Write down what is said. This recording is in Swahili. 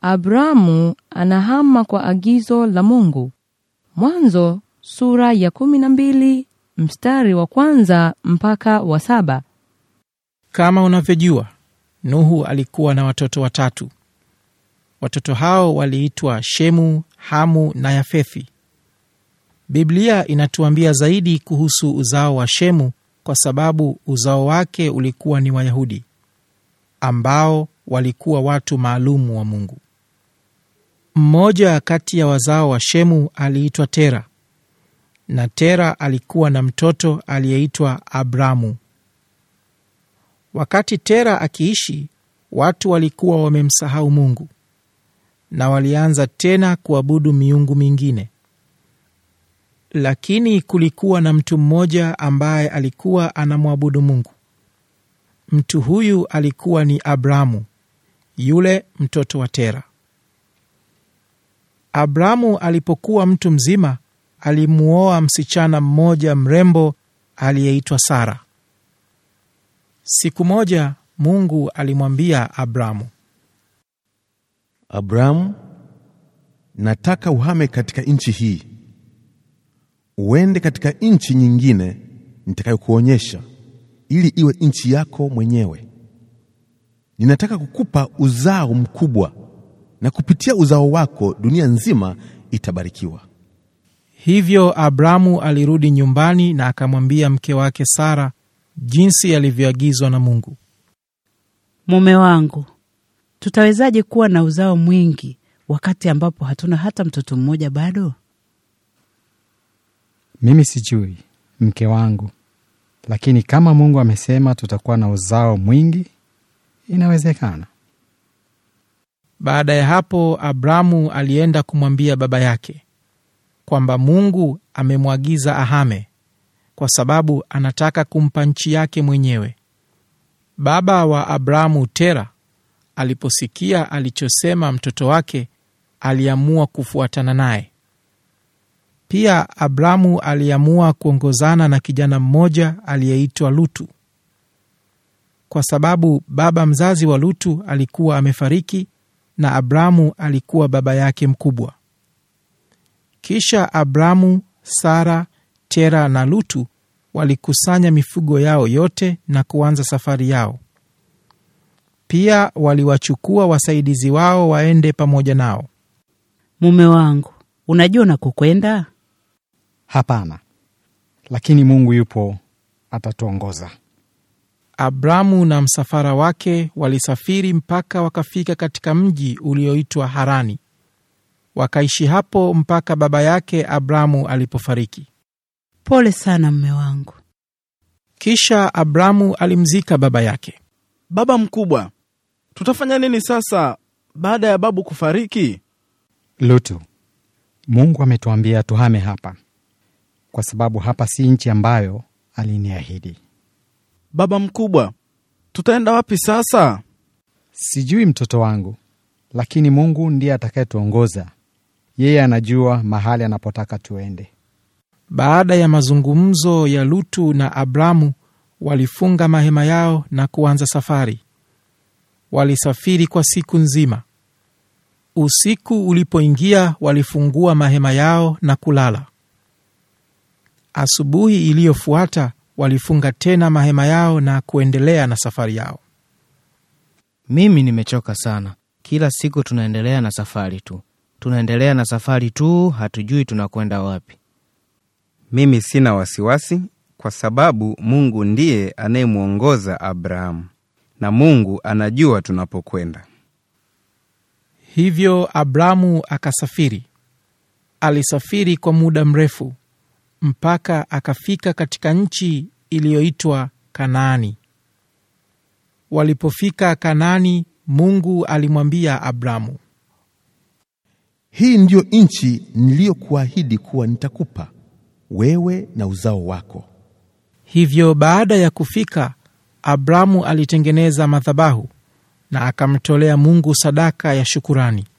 Abrahamu anahama kwa agizo la Mungu. Mwanzo sura ya 12 mstari wa 1 mpaka wa 7. Kama unavyojua, Nuhu alikuwa na watoto 3. Watoto hao waliitwa Shemu, Hamu na Yafethi. Biblia inatuambia zaidi kuhusu uzao wa Shemu kwa sababu uzao wake ulikuwa ni Wayahudi ambao walikuwa watu maalumu wa Mungu. Mmoja kati ya wazao wa Shemu aliitwa Tera, na Tera alikuwa na mtoto aliyeitwa Abramu. Wakati Tera akiishi, watu walikuwa wamemsahau Mungu na walianza tena kuabudu miungu mingine. Lakini kulikuwa na mtu mmoja ambaye alikuwa anamwabudu Mungu. Mtu huyu alikuwa ni Abramu, yule mtoto wa Tera. Abramu alipokuwa mtu mzima, alimuoa msichana mmoja mrembo aliyeitwa Sara. Siku moja Mungu alimwambia Abramu, Abramu, nataka uhame katika nchi hii, uende katika nchi nyingine nitakayokuonyesha, ili iwe nchi yako mwenyewe. Ninataka kukupa uzao mkubwa, na kupitia uzao wako dunia nzima itabarikiwa. Hivyo Abramu alirudi nyumbani na akamwambia mke wake Sara jinsi alivyoagizwa na Mungu. Mume wangu, tutawezaje kuwa na uzao mwingi wakati ambapo hatuna hata mtoto mmoja bado? Mimi sijui, mke wangu, lakini kama Mungu amesema tutakuwa na uzao mwingi, inawezekana. Baada ya hapo, Abramu alienda kumwambia baba yake kwamba Mungu amemwagiza ahame kwa sababu anataka kumpa nchi yake mwenyewe. Baba wa Abramu, Tera, aliposikia alichosema mtoto wake, aliamua kufuatana naye. Pia Abramu aliamua kuongozana na kijana mmoja aliyeitwa Lutu. Kwa sababu baba mzazi wa Lutu alikuwa amefariki na Abramu alikuwa baba yake mkubwa. Kisha Abramu, Sara, Tera na Lutu walikusanya mifugo yao yote na kuanza safari yao. Pia waliwachukua wasaidizi wao waende pamoja nao. Mume wangu, unajua unakokwenda? Hapana, lakini Mungu yupo, atatuongoza. Abramu na msafara wake walisafiri mpaka wakafika katika mji ulioitwa Harani. Wakaishi hapo mpaka baba yake Abramu alipofariki. Pole sana mume wangu. Kisha Abramu alimzika baba yake. Baba mkubwa, tutafanya nini sasa baada ya babu kufariki? Lutu, Mungu ametuambia tuhame hapa, kwa sababu hapa si nchi ambayo aliniahidi. Baba mkubwa, tutaenda wapi sasa? Sijui mtoto wangu, lakini Mungu ndiye atakayetuongoza. Yeye anajua mahali anapotaka tuende. Baada ya mazungumzo ya Lutu na Abramu, walifunga mahema yao na kuanza safari. Walisafiri kwa siku nzima. Usiku ulipoingia, walifungua mahema yao na kulala. Asubuhi iliyofuata, walifunga tena mahema yao na kuendelea na safari yao. Mimi nimechoka sana. Kila siku tunaendelea na safari tu, hatujui tunakwenda wapi. Mimi sina wasiwasi kwa sababu Mungu ndiye anayemuongoza Abrahamu, na Mungu anajua tunapokwenda. Hivyo Abramu akasafiri. Alisafiri kwa muda mrefu mpaka akafika katika nchi iliyoitwa Kanaani. Walipofika Kanaani, Mungu alimwambia Abramu, hii ndiyo nchi niliyokuahidi kuwa nitakupa wewe na uzao wako. Hivyo baada ya kufika, Abramu alitengeneza madhabahu na akamtolea Mungu sadaka ya shukurani.